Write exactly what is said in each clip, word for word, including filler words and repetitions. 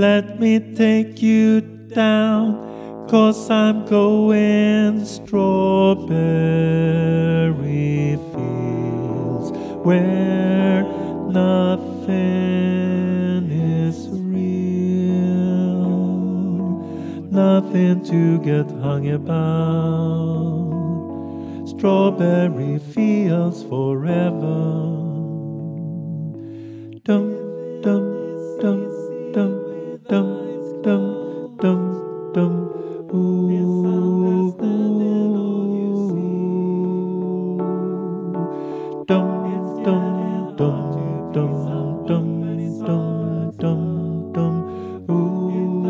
Let me take you down, 'cause I'm going strawberry fields where nothing is real, nothing to get hung about. Strawberry fields forever. Dum dum dum dum dum dum dum dum. Ooh, ooh. Dum dum dum dum dum dum dum dum. Ooh.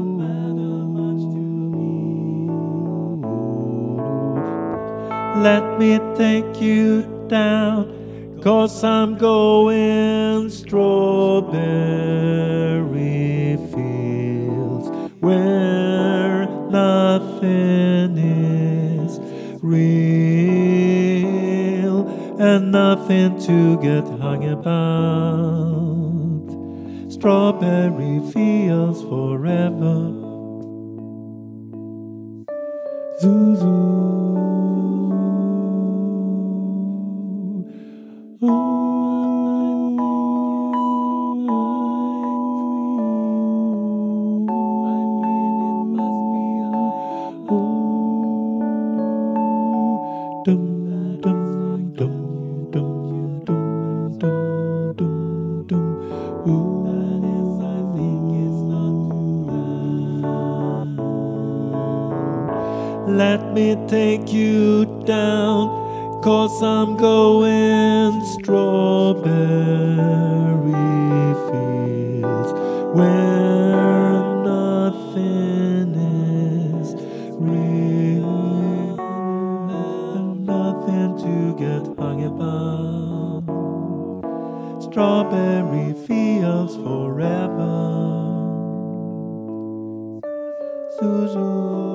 Let me take you down, 'cause I'm going strawberry fields where nothing is real and nothing to get hung about. Strawberry fields forever. Zoo zoo. Dum dum dum dum dum dum dum dum. Ooh. Let me take you down, 'cause I'm going strawberry fields where nothing is real and nothing to get hung about. Strawberry fields forever. Zuzu.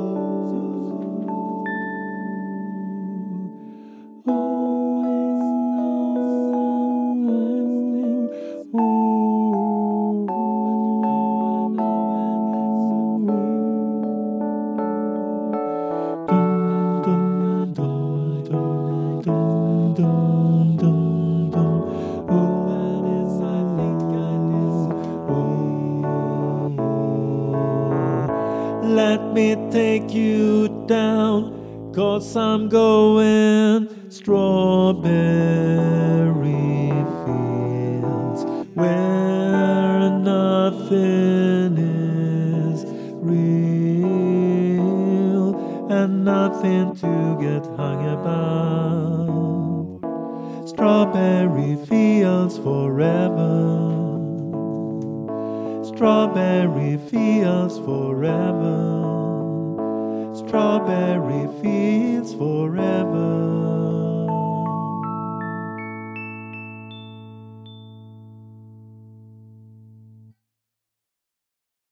Let me take you down, 'cause I'm going strawberry fields where nothing is real and nothing to get hung about. Strawberry fields forever. Strawberry fields forever. Strawberry fields forever.